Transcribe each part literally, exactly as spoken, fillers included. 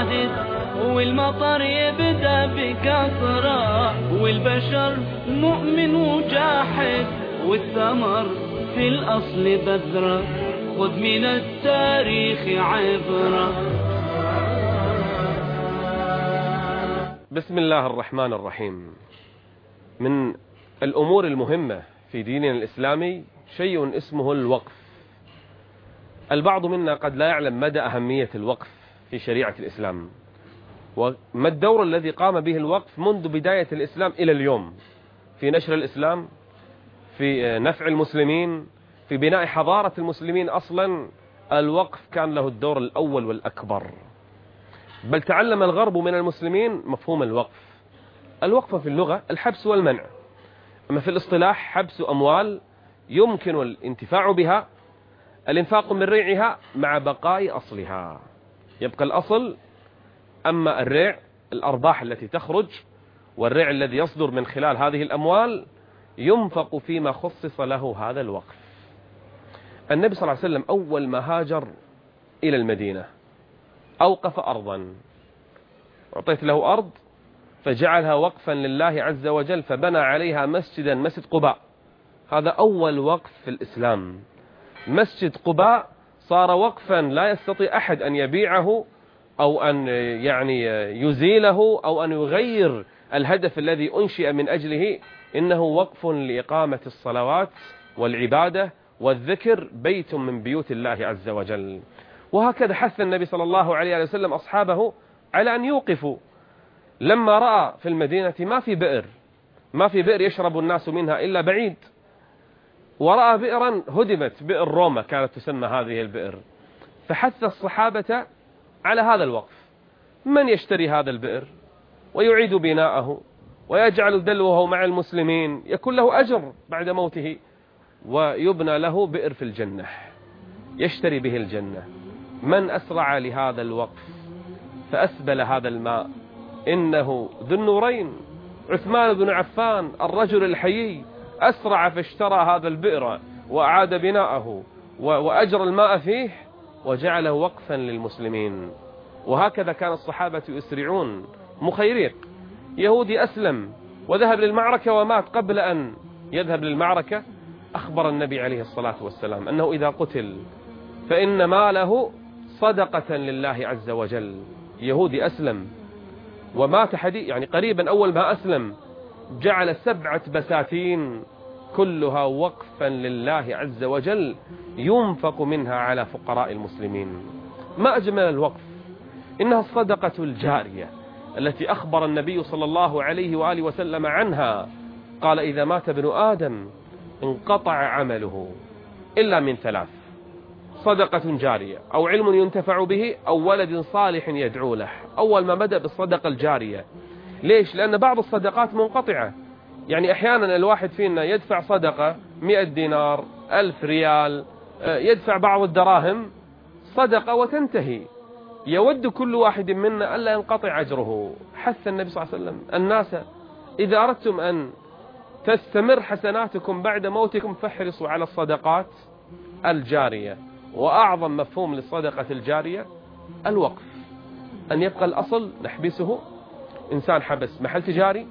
شاهد، والمطر يبدأ بكثرة، والبشر مؤمن وجاحد، والثمر في الأصل بذرة، خذ من التاريخ عبرة. بسم الله الرحمن الرحيم. من الأمور المهمة في ديننا الإسلامي شيء اسمه الوقف. البعض منا قد لا يعلم مدى أهمية الوقف في شريعة الإسلام، وما الدور الذي قام به الوقف منذ بداية الإسلام إلى اليوم في نشر الإسلام، في نفع المسلمين، في بناء حضارة المسلمين. أصلا الوقف كان له الدور الأول والأكبر، بل تعلم الغرب من المسلمين مفهوم الوقف. الوقف في اللغة الحبس والمنع، أما في الاصطلاح حبس أموال يمكن الانتفاع بها، الانفاق من ريعها مع بقاء أصلها. يبقى الأصل، أما الريع الأرباح التي تخرج والريع الذي يصدر من خلال هذه الأموال ينفق فيما خصص له هذا الوقف. النبي صلى الله عليه وسلم أول ما هاجر إلى المدينة أوقف أرضا، أعطيت له أرض فجعلها وقفا لله عز وجل، فبنى عليها مسجدا، مسجد قباء. هذا أول وقف في الإسلام. مسجد قباء صار وقفا لا يستطيع أحد أن يبيعه أو أن يعني يزيله أو أن يغير الهدف الذي أنشئ من أجله. إنه وقف لإقامة الصلوات والعبادة والذكر، بيت من بيوت الله عز وجل. وهكذا حث النبي صلى الله عليه وسلم أصحابه على أن يوقفوا. لما رأى في المدينة ما في بئر، ما في بئر يشرب الناس منها إلا بعيد، ورأى بئرا هدمت، بئر روما كانت تسمى هذه البئر، فحث الصحابة على هذا الوقف. من يشتري هذا البئر ويعيد بناءه ويجعل دلوه مع المسلمين، يكون له أجر بعد موته، ويبنى له بئر في الجنة يشتري به الجنة. من أسرع لهذا الوقف فأسبل هذا الماء؟ إنه ذو النورين عثمان بن عفان الرجل الحيي، أسرع فاشترى هذا البئر وأعاد بناءه وأجر الماء فيه وجعله وقفا للمسلمين. وهكذا كان الصحابة يسرعون. مخيريق يهودي أسلم وذهب للمعركة ومات قبل أن يذهب للمعركة، أخبر النبي عليه الصلاة والسلام أنه إذا قتل فإن ماله صدقة لله عز وجل. يهودي أسلم ومات حديث يعني قريبا، أول ما أسلم جعل سبعة بساتين كلها وقفا لله عز وجل ينفق منها على فقراء المسلمين. ما أجمل الوقف. إنها الصدقة الجارية التي أخبر النبي صلى الله عليه وآله وسلم عنها. قال: إذا مات ابن آدم انقطع عمله إلا من ثلاث: صدقة جارية، أو علم ينتفع به، أو ولد صالح يدعو له. أول ما بدأ بالصدقة الجارية. ليش؟ لأن بعض الصدقات منقطعة. يعني أحيانا الواحد فينا يدفع صدقة مئة دينار، ألف ريال، يدفع بعض الدراهم صدقة وتنتهي. يود كل واحد منا ألا ينقطع أجره. حث النبي صلى الله عليه وسلم الناس: إذا أردتم أن تستمر حسناتكم بعد موتكم فاحرصوا على الصدقات الجارية. وأعظم مفهوم للصدقة الجارية الوقف، أن يبقى الأصل نحبسه. إنسان حبس محل تجاري،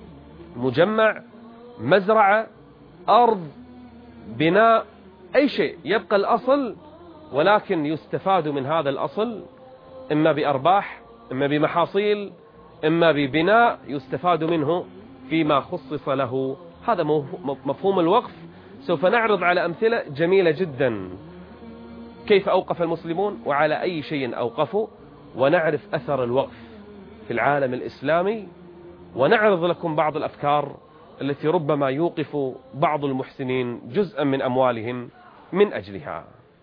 مجمع، مزرعة، أرض، بناء، أي شيء، يبقى الأصل، ولكن يستفاد من هذا الأصل إما بأرباح، إما بمحاصيل، إما ببناء يستفاد منه فيما خصص له. هذا مفهوم الوقف. سوف نعرض على أمثلة جميلة جدا كيف أوقف المسلمون وعلى أي شيء أوقفوا، ونعرف أثر الوقف في العالم الإسلامي، ونعرض لكم بعض الأفكار التي ربما يوقف بعض المحسنين جزءا من أموالهم من أجلها.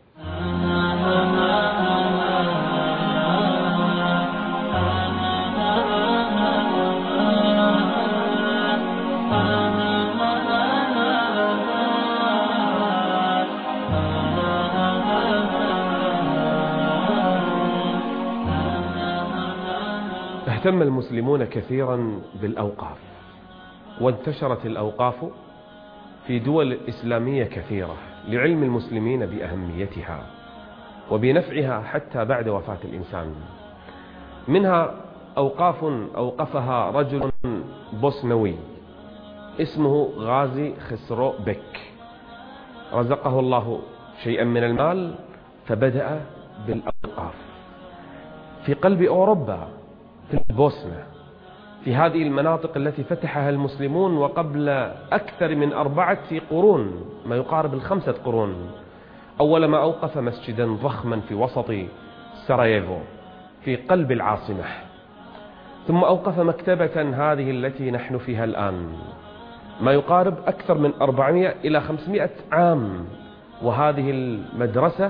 اهتم المسلمون كثيرا بالأوقاف، وانتشرت الأوقاف في دول إسلامية كثيرة لعلم المسلمين بأهميتها وبنفعها حتى بعد وفاة الإنسان. منها أوقاف أوقفها رجل بوسنوي اسمه غازي خسرو بك، رزقه الله شيئا من المال فبدأ بالأوقاف في قلب أوروبا، في البوسنة، في هذه المناطق التي فتحها المسلمون وقبل أكثر من أربعة قرون، ما يقارب الخمسة قرون. أول ما أوقف مسجدا ضخما في وسط سراييفو في قلب العاصمة، ثم أوقف مكتبة هذه التي نحن فيها الآن، ما يقارب أكثر من أربعمائة إلى خمسمائة عام، وهذه المدرسة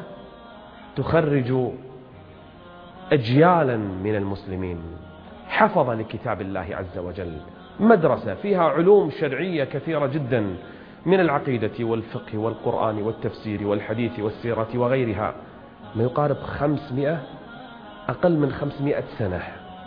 تخرج أجيالا من المسلمين حفظ لكتاب الله عز وجل. مدرسة فيها علوم شرعية كثيرة جدا من العقيدة والفقه والقرآن والتفسير والحديث والسيرة وغيرها، ما يقارب خمسمائة، أقل من خمسمائة سنة،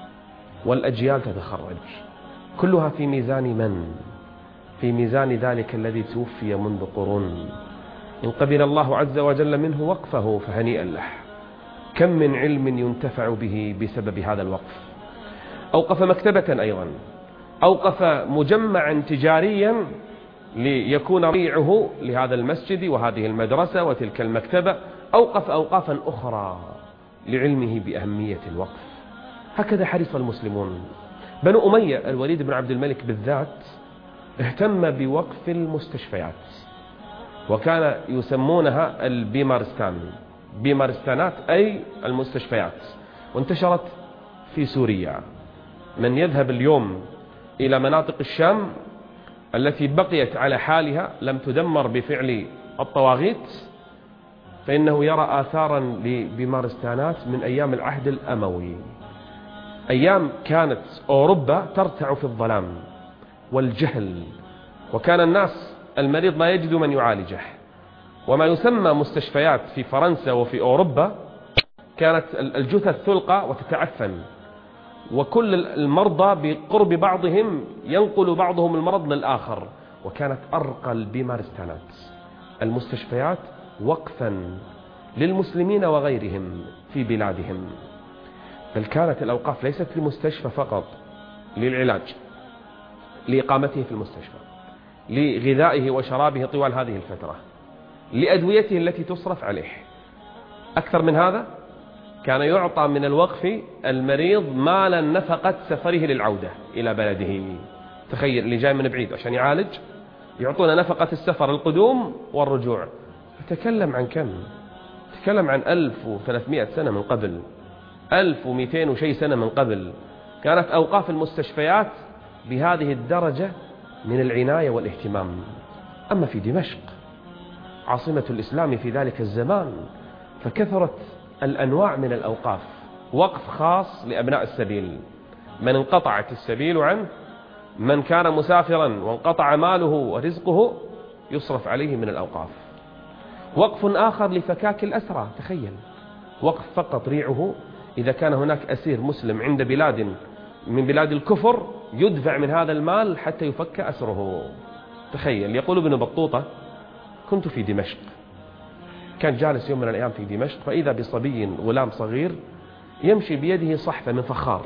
والأجيال تتخرج كلها في ميزان من؟ في ميزان ذلك الذي توفي منذ قرون. إن قبل الله عز وجل منه وقفه فهنيئا له. كم من علم ينتفع به بسبب هذا الوقف. أوقف مكتبة أيضا، أوقف مجمعا تجاريا ليكون ريعه لهذا المسجد وهذه المدرسة وتلك المكتبة، أوقف أوقافا أخرى لعلمه بأهمية الوقف. هكذا حرص المسلمون. بنو أمية الوليد بن عبد الملك بالذات اهتم بوقف المستشفيات، وكان يسمونها البيمارستان، بيمارستانات أي المستشفيات، وانتشرت في سوريا. من يذهب اليوم إلى مناطق الشام التي بقيت على حالها لم تدمر بفعل الطواغيت، فإنه يرى آثارا لبيمارستانات من أيام العهد الأموي، أيام كانت أوروبا ترتع في الظلام والجهل، وكان الناس المريض لا يجد من يعالجه. وما يسمى مستشفيات في فرنسا وفي أوروبا كانت الجثث تلقى وتتعفن، وكل المرضى بقرب بعضهم ينقل بعضهم المرض للآخر، وكانت أرقى البيمارستانات المستشفيات وقفا للمسلمين وغيرهم في بلادهم. بل كانت الأوقاف ليست لمستشفى فقط للعلاج، لإقامته في المستشفى، لغذائه وشرابه طوال هذه الفترة، لأدويته التي تصرف عليه. أكثر من هذا، كان يعطى من الوقف المريض مالا نفقة سفره للعودة إلى بلده. تخيل اللي جاي من بعيد عشان يعالج يعطونا نفقة السفر القدوم والرجوع. تكلم عن كم؟ تكلم عن ألف وثلاثمائة سنة من قبل، ألف ومئتين وشي سنة من قبل، كانت أوقاف المستشفيات بهذه الدرجة من العناية والاهتمام. أما في دمشق عاصمة الإسلام في ذلك الزمان فكثرت الأنواع من الأوقاف. وقف خاص لأبناء السبيل، من انقطعت السبيل عنه، من كان مسافرا وانقطع ماله ورزقه يصرف عليه من الأوقاف. وقف آخر لفكاك الأسرى، تخيل، وقف فقط ريعه إذا كان هناك أسير مسلم عند بلاد من بلاد الكفر يدفع من هذا المال حتى يفك أسره. تخيل. يقول ابن بطوطة: كنت في دمشق، كان جالس يوم من الأيام في دمشق، فإذا بصبي غلام صغير يمشي بيده صحفة من فخار،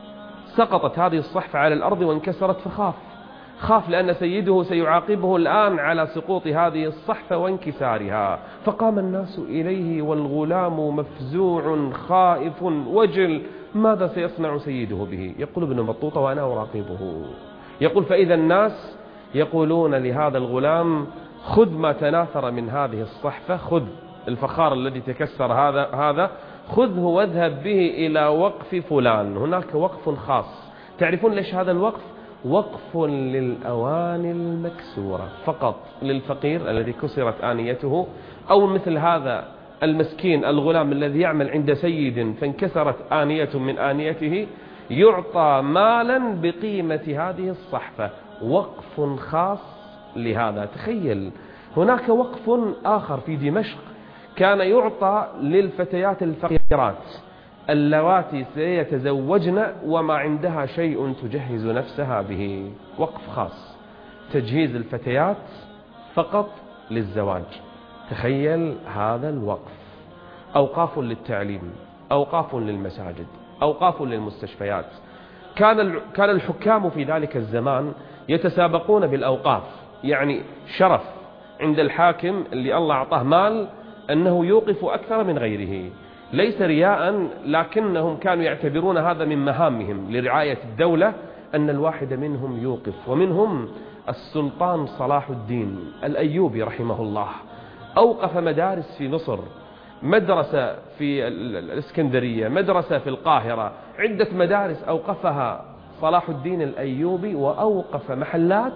سقطت هذه الصحفة على الأرض وانكسرت، فخاف خاف لأن سيده سيعاقبه الآن على سقوط هذه الصحفة وانكسارها، فقام الناس إليه والغلام مفزوع خائف وجل، ماذا سيصنع سيده به؟ يقول ابن بطوطة وأنا أراقبه، يقول: فإذا الناس يقولون لهذا الغلام: خذ ما تناثر من هذه الصحفة، خذ الفخار الذي تكسر هذا هذا خذه واذهب به إلى وقف فلان، هناك وقف خاص. تعرفون ليش هذا الوقف؟ وقف للأواني المكسورة فقط، للفقير الذي كسرت آنيته، أو مثل هذا المسكين الغلام الذي يعمل عند سيد فانكسرت آنية من آنيته، يعطى مالا بقيمة هذه الصحفة. وقف خاص لهذا. تخيل. هناك وقف آخر في دمشق كان يعطى للفتيات الفقيرات اللواتي سيتزوجن وما عندها شيء تجهز نفسها به. وقف خاص، تجهيز الفتيات فقط للزواج. تخيل هذا الوقف. أوقاف للتعليم، أوقاف للمساجد، أوقاف للمستشفيات. كان كان الحكام في ذلك الزمان يتسابقون بالأوقاف، يعني شرف عند الحاكم اللي الله أعطاه مال أنه يوقف أكثر من غيره، ليس رياء، لكنهم كانوا يعتبرون هذا من مهامهم لرعاية الدولة أن الواحد منهم يوقف. ومنهم السلطان صلاح الدين الأيوبي رحمه الله، أوقف مدارس في مصر، مدرسة في الإسكندرية، مدرسة في القاهرة، عدة مدارس أوقفها صلاح الدين الأيوبي، وأوقف محلات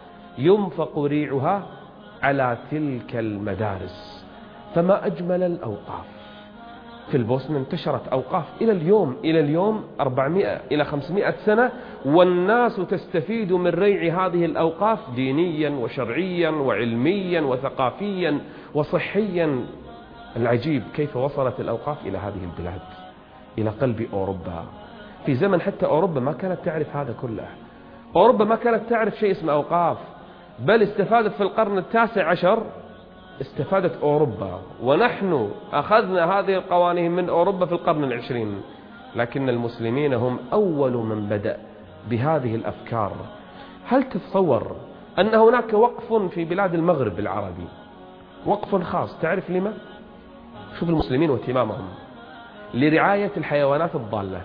ينفق ريعها على تلك المدارس. فما أجمل الأوقاف. في البوسنة انتشرت أوقاف إلى اليوم إلى اليوم أربعمائة إلى خمسمائة سنة، والناس تستفيد من ريع هذه الأوقاف دينيا وشرعيا وعلميا وثقافيا وصحيا. العجيب كيف وصلت الأوقاف إلى هذه البلاد، إلى قلب أوروبا، في زمن حتى أوروبا ما كانت تعرف هذا كله. أوروبا ما كانت تعرف شيء اسمه أوقاف، بل استفادت في القرن التاسع عشر، استفادت أوروبا، ونحن أخذنا هذه القوانين من أوروبا في القرن العشرين. لكن المسلمين هم أول من بدأ بهذه الأفكار. هل تتصور أن هناك وقف في بلاد المغرب العربي، وقف خاص؟ تعرف لما؟ شوف المسلمين واهتمامهم لرعاية الحيوانات الضالة،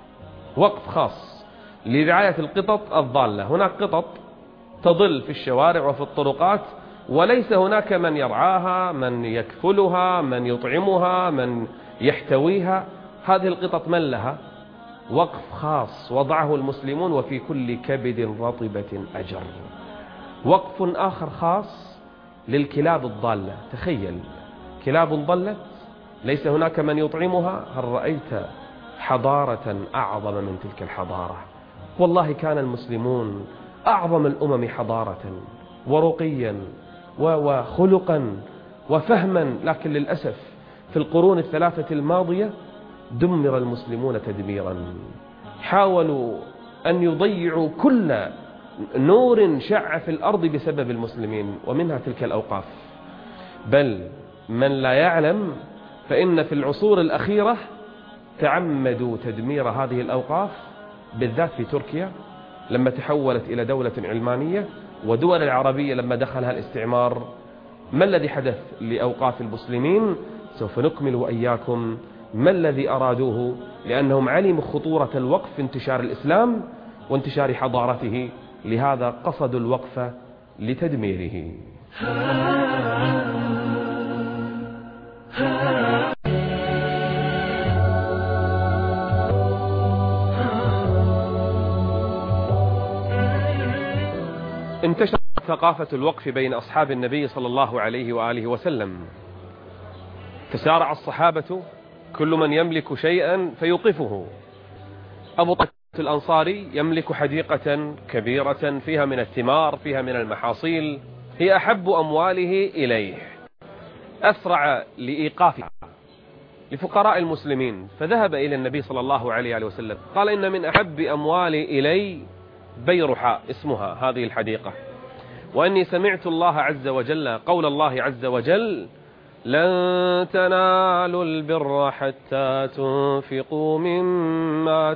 وقف خاص لرعاية القطط الضالة. هناك قطط تضل في الشوارع وفي الطرقات، وليس هناك من يرعاها، من يكفلها، من يطعمها، من يحتويها. هذه القطط من لها؟ وقف خاص وضعه المسلمون، وفي كل كبد رطبة أجر. وقف آخر خاص للكلاب الضالة. تخيل كلاب ضلت، ليس هناك من يطعمها. هل رأيت حضارة أعظم من تلك الحضارة؟ والله كان المسلمون أعظم الأمم حضارة ورقيا وخلقا وفهما، لكن للأسف في القرون الثلاثة الماضية دمر المسلمون تدميرا. حاولوا أن يضيعوا كل نور شع في الأرض بسبب المسلمين، ومنها تلك الأوقاف. بل من لا يعلم فإن في العصور الأخيرة تعمدوا تدمير هذه الأوقاف، بالذات في تركيا لما تحولت إلى دولة علمانية، ودول العربية لما دخلها الاستعمار. ما الذي حدث لأوقاف المسلمين؟ سوف نكمل وإياكم ما الذي أرادوه، لأنهم علموا خطورة الوقف في انتشار الإسلام وانتشار حضارته، لهذا قصدوا الوقف لتدميره. انتشرت ثقافة الوقف بين أصحاب النبي صلى الله عليه وآله وسلم. تسارع الصحابة كل من يملك شيئا فيوقفه. أبو طلحة الأنصاري يملك حديقة كبيرة فيها من الثمار، فيها من المحاصيل، هي أحب أمواله إليه، أسرع لإيقافها لفقراء المسلمين، فذهب إلى النبي صلى الله عليه وسلم قال: إن من أحب أموالي إلي بيرحاء اسمها هذه الحديقة، وأني سمعت الله عز وجل قول الله عز وجل: لن تنالوا البر حتى تنفقوا مما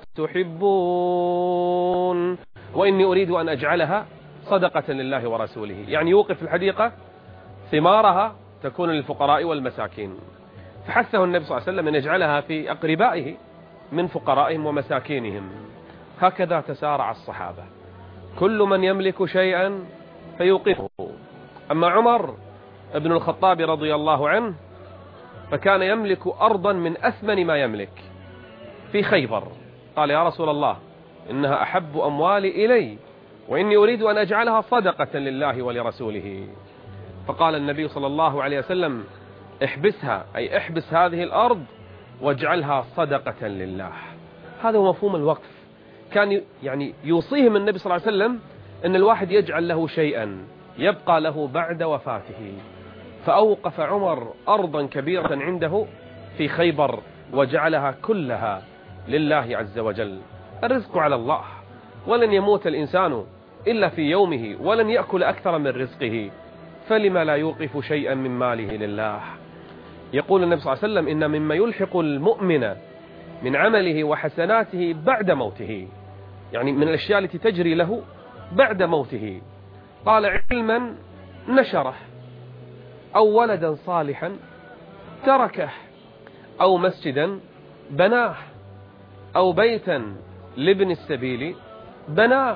تحبون، وإني أريد أن أجعلها صدقة لله ورسوله. يعني يوقف الحديقة، ثمارها تكون للفقراء والمساكين. فحثه النبي صلى الله عليه وسلم أن يجعلها في أقربائه من فقرائهم ومساكينهم. هكذا تسارع الصحابة، كل من يملك شيئا فيوقفه. أما عمر ابن الخطاب رضي الله عنه فكان يملك أرضا من أثمن ما يملك في خيبر، قال: يا رسول الله، إنها أحب أموالي إلي، وإني أريد أن أجعلها صدقة لله ولرسوله. فقال النبي صلى الله عليه وسلم: احبسها، أي احبس هذه الأرض واجعلها صدقة لله. هذا هو مفهوم الوقف. كان يعني يوصيهم النبي صلى الله عليه وسلم أن الواحد يجعل له شيئا يبقى له بعد وفاته. فأوقف عمر أرضا كبيرة عنده في خيبر وجعلها كلها لله عز وجل. الرزق على الله، ولن يموت الإنسان إلا في يومه، ولن يأكل أكثر من رزقه، فلما لا يوقف شيئا من ماله لله. يقول النبي صلى الله عليه وسلم: إن مما يلحق المؤمن من عمله وحسناته بعد موته، يعني من الأشياء التي تجري له بعد موته. قال علما نشره، أو ولدا صالحا تركه، أو مسجدا بناه، أو بيتا لابن السبيل بناه،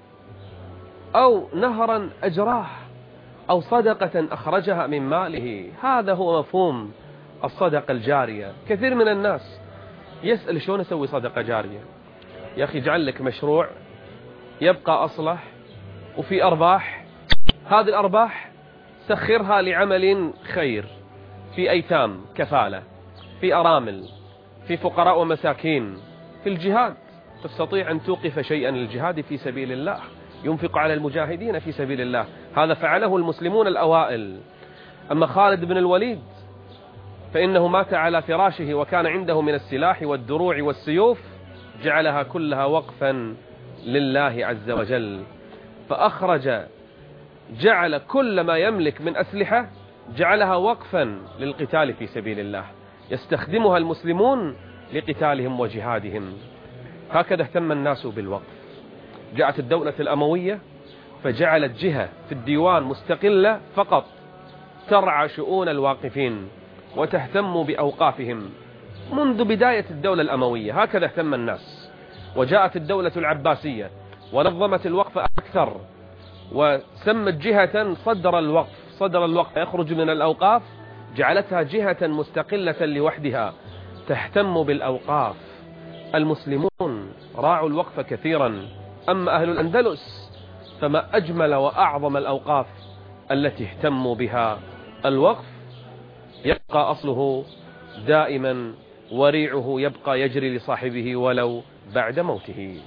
أو نهرا أجراه، أو صدقة أخرجها من ماله. هذا هو مفهوم الصدقة الجارية. كثير من الناس يسأل شلون أسوي صدقة جارية؟ يا أخي اجعل لك مشروع يبقى أصلح وفي أرباح، هذه الأرباح سخرها لعمل خير، في أيتام كفالة، في أرامل، في فقراء ومساكين، في الجهاد. تستطيع أن توقف شيئا للجهاد في سبيل الله، ينفق على المجاهدين في سبيل الله. هذا فعله المسلمون الأوائل. أما خالد بن الوليد فإنه مات على فراشه وكان عنده من السلاح والدروع والسيوف، جعلها كلها وقفا لله عز وجل، فأخرج جعل كل ما يملك من أسلحة جعلها وقفا للقتال في سبيل الله، يستخدمها المسلمون لقتالهم وجهادهم. هكذا اهتم الناس بالوقف. جاءت الدولة الأموية فجعلت جهة في الديوان مستقلة فقط ترعى شؤون الواقفين وتهتم بأوقافهم منذ بداية الدولة الأموية. هكذا اهتم الناس. وجاءت الدولة العباسية ونظمت الوقف أكثر، وسمت جهة صدر الوقف، صدر الوقف يخرج من الأوقاف، جعلتها جهة مستقلة لوحدها تهتم بالأوقاف. المسلمون راعوا الوقف كثيرا. أما أهل الأندلس فما أجمل وأعظم الأوقاف التي اهتموا بها. الوقف يبقى أصله دائما، وريعه يبقى يجري لصاحبه ولو بعد موته.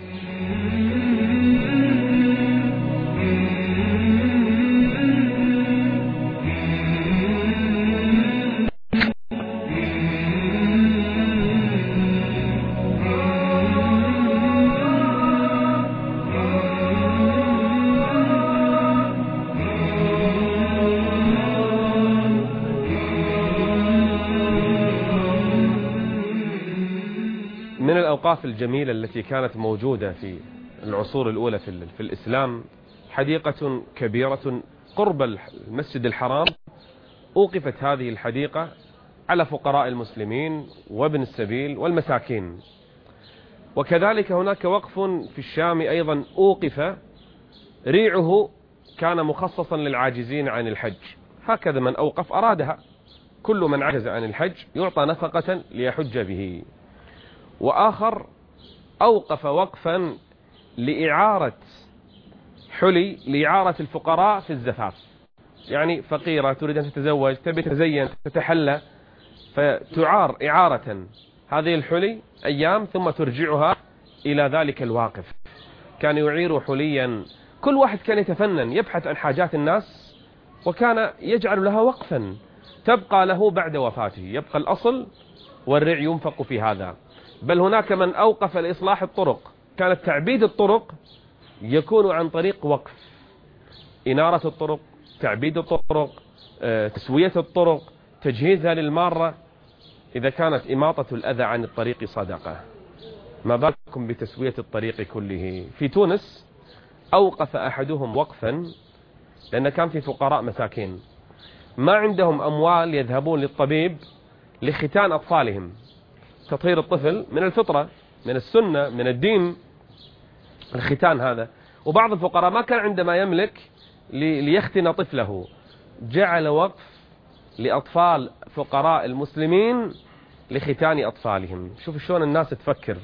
من الأوقاف الجميلة التي كانت موجودة في العصور الأولى في, في الإسلام حديقة كبيرة قرب المسجد الحرام. أوقفت هذه الحديقة على فقراء المسلمين وابن السبيل والمساكين. وكذلك هناك وقف في الشام أيضا أوقف، ريعه كان مخصصا للعاجزين عن الحج. هكذا من أوقف أرادها، كل من عجز عن الحج يعطى نفقة ليحج به. وآخر أوقف وقفا لإعارة حلي، لإعارة الفقراء في الزفاف. يعني فقيرة تريد أن تتزوج، تبي تزين، تتحلى، فتعار إعارة هذه الحلي أيام ثم ترجعها إلى ذلك الواقف. كان يعير حليا، كل واحد كان يتفنن يبحث عن حاجات الناس وكان يجعل لها وقفا تبقى له بعد وفاته. يبقى الأصل والرع ينفق في هذا. بل هناك من أوقف لإصلاح الطرق، كانت تعبيد الطرق يكون عن طريق وقف، إنارة الطرق، تعبيد الطرق، تسوية الطرق، تجهيزها للمارة. إذا كانت إماطة الأذى عن الطريق صدقة، ما بالكم بتسوية الطريق كله. في تونس أوقف أحدهم وقفا لأن كان في فقراء مساكين ما عندهم أموال يذهبون للطبيب لختان أطفالهم، تطهير الطفل من الفطرة، من السنة، من الدين، الختان هذا. وبعض الفقراء ما كان عندما يملك ليختن طفله، جعل وقف لأطفال فقراء المسلمين لختان أطفالهم. شوف شلون الناس تفكر.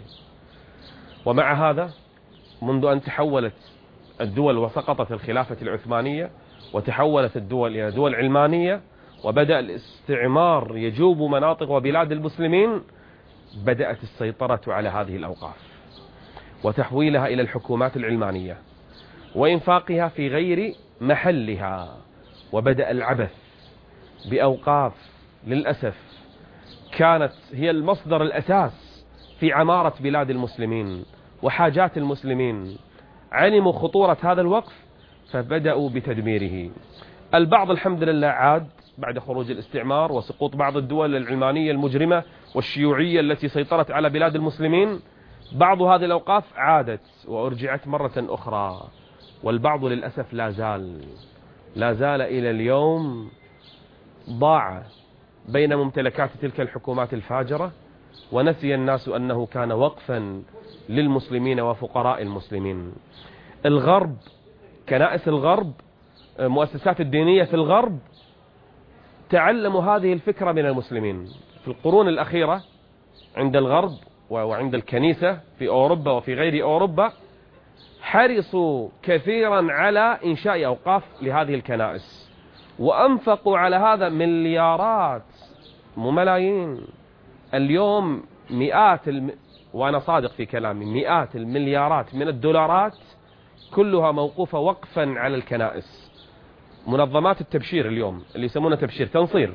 ومع هذا منذ أن تحولت الدول وسقطت الخلافة العثمانية وتحولت الدول إلى دول علمانية وبدأ الاستعمار يجوب مناطق وبلاد المسلمين، بدأت السيطرة على هذه الأوقاف وتحويلها إلى الحكومات العلمانية وإنفاقها في غير محلها. وبدأ العبث بأوقاف للأسف كانت هي المصدر الأساس في عمارة بلاد المسلمين وحاجات المسلمين. علموا خطورة هذا الوقف فبدأوا بتدميره. البعض الحمد لله عاد بعد خروج الاستعمار وسقوط بعض الدول العلمانية المجرمة والشيوعية التي سيطرت على بلاد المسلمين، بعض هذه الأوقاف عادت وأرجعت مرة أخرى، والبعض للأسف لا زال لا زال إلى اليوم ضاع بين ممتلكات تلك الحكومات الفاجرة، ونسي الناس أنه كان وقفا للمسلمين وفقراء المسلمين. الغرب، كنائس الغرب، مؤسسات الدينية في الغرب تعلموا هذه الفكرة من المسلمين في القرون الأخيرة. عند الغرب وعند الكنيسة في أوروبا وفي غير أوروبا حرصوا كثيرا على إنشاء أوقاف لهذه الكنائس، وأنفقوا على هذا مليارات، مو ملايين، اليوم مئات الم... وأنا صادق في كلامي، مئات المليارات من الدولارات كلها موقوفة وقفا على الكنائس. منظمات التبشير اليوم اللي يسمونها تبشير تنصير،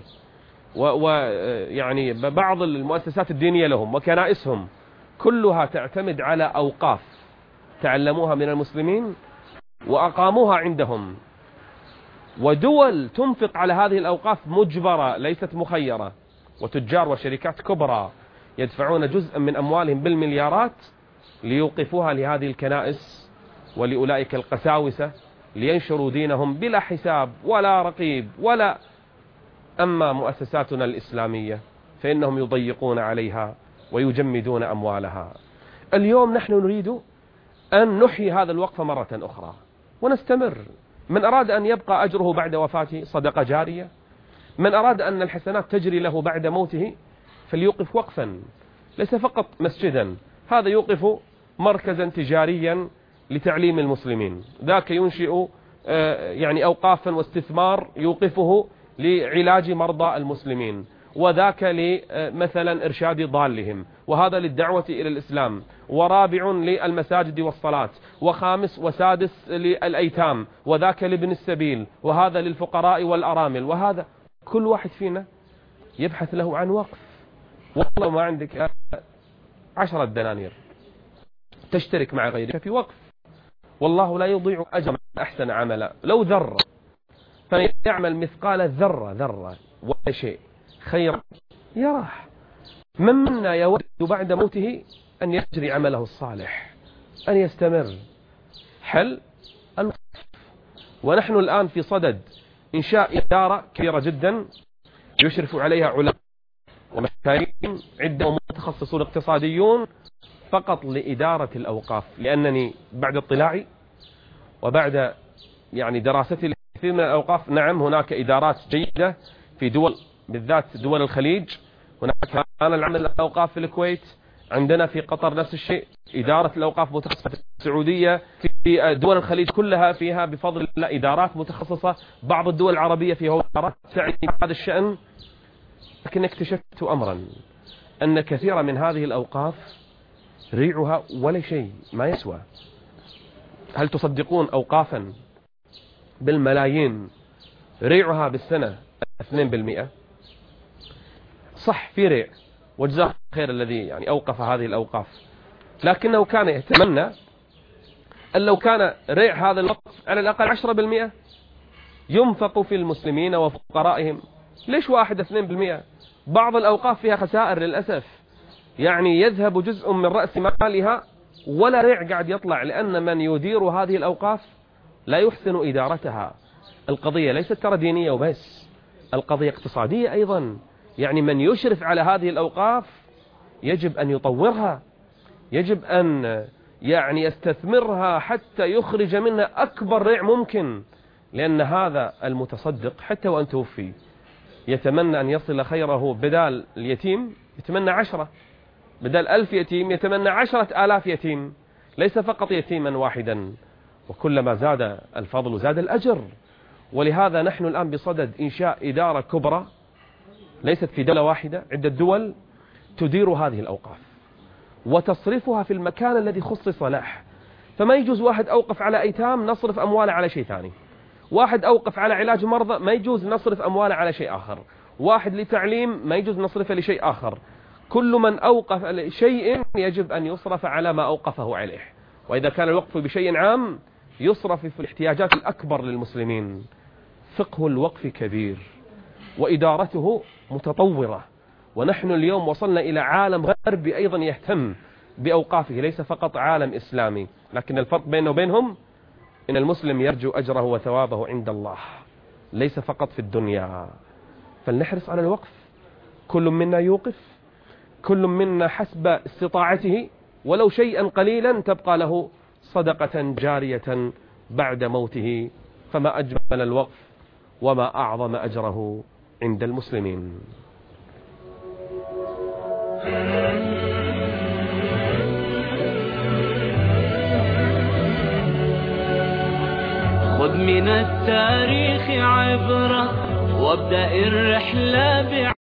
ويعني و... بعض المؤسسات الدينية لهم وكنائسهم كلها تعتمد على أوقاف تعلموها من المسلمين وأقاموها عندهم. ودول تنفق على هذه الأوقاف مجبرة ليست مخيرة، وتجار وشركات كبرى يدفعون جزءا من أموالهم بالمليارات ليوقفوها لهذه الكنائس ولأولئك القساوسة لينشروا دينهم بلا حساب ولا رقيب ولا. أما مؤسساتنا الإسلامية فإنهم يضيقون عليها ويجمدون أموالها. اليوم نحن نريد أن نحيي هذا الوقف مرة أخرى ونستمر. من أراد أن يبقى أجره بعد وفاته صدقة جارية، من أراد أن الحسنات تجري له بعد موته فليوقف وقفا، ليس فقط مسجدا، هذا يوقف مركزا تجاريا لتعليم المسلمين، ذاك ينشئ يعني أوقافا واستثمار يوقفه لعلاج مرضى المسلمين، وذاك لمثلا إرشاد ضالهم، وهذا للدعوة إلى الإسلام، ورابع للمساجد والصلاة، وخامس وسادس للأيتام، وذاك لابن السبيل، وهذا للفقراء والأرامل. وهذا كل واحد فينا يبحث له عن وقف. والله ما عندك عشرة دنانير تشترك مع غيرك في وقف، والله لا يضيع أجر من أحسن عملا. لو ذرة فيعمل مثقال ذرة ذرة ولا شيء خير يراه. من منا يود بعد موته أن يجري عمله الصالح، أن يستمر. حل الوقف. ونحن الآن في صدد إنشاء إدارة كبيرة جدا يشرف عليها علماء ومشايخين عدة ومتخصصون اقتصاديون فقط لإدارة الأوقاف، لأنني بعد اطلاعي وبعد يعني دراستي لكثير من الأوقاف، نعم هناك إدارات جيدة في دول بالذات دول الخليج، هناك كان العمل الأوقاف في الكويت، عندنا في قطر نفس الشيء، إدارة الأوقاف متخصصة في السعودية، في دول الخليج كلها فيها بفضل الله إدارات متخصصة، بعض الدول العربية فيها إدارات تعني هذا الشأن. لكن اكتشفت أمرا، أن كثيرا من هذه الأوقاف ريعها ولا شيء، ما يسوى. هل تصدقون أوقافا بالملايين ريعها بالسنة اثنين بالمئة؟ صح في ريع، وجزاه خير الذي يعني أوقف هذه الأوقاف، لكنه كان يتمنى أن لو كان ريع هذا الوقف على الأقل عشرة بالمئة ينفق في المسلمين وفقرائهم. ليش واحد اثنين بالمئة؟ بعض الأوقاف فيها خسائر للأسف، يعني يذهب جزء من رأس مالها ولا ريع قاعد يطلع، لأن من يدير هذه الأوقاف لا يحسن إدارتها. القضية ليست ترى دينية وبس، القضية اقتصادية أيضا. يعني من يشرف على هذه الأوقاف يجب أن يطورها، يجب أن يعني يستثمرها حتى يخرج منها أكبر ريع ممكن، لأن هذا المتصدق حتى وأن توفي يتمنى أن يصل خيره، بدال اليتيم يتمنى عشرة، بدل ألف يتيم يتمنى عشرة آلاف يتيم، ليس فقط يتيما واحدا. وكلما زاد الفضل زاد الأجر. ولهذا نحن الآن بصدد إنشاء إدارة كبرى ليست في دولة واحدة، عدة دول تدير هذه الأوقاف وتصرفها في المكان الذي خصص له. فما يجوز واحد أوقف على أيتام نصرف أمواله على شيء ثاني، واحد أوقف على علاج مرضى ما يجوز نصرف أمواله على شيء آخر، واحد لتعليم ما يجوز نصرفه لشيء آخر. كل من أوقف على شيء يجب أن يصرف على ما أوقفه عليه. وإذا كان الوقف بشيء عام يصرف في الاحتياجات الأكبر للمسلمين. فقه الوقف كبير وإدارته متطورة ونحن اليوم وصلنا إلى عالم غربي أيضا يهتم بأوقافه، ليس فقط عالم إسلامي، لكن الفرق بينه وبينهم إن المسلم يرجو أجره وثوابه عند الله ليس فقط في الدنيا. فلنحرص على الوقف، كل منا يوقف، كل منا حسب استطاعته ولو شيئا قليلا تبقى له صدقة جارية بعد موته. فما أجمل الوقف وما أعظم أجره عند المسلمين. خذ من التاريخ عبرة وابدأ الرحلة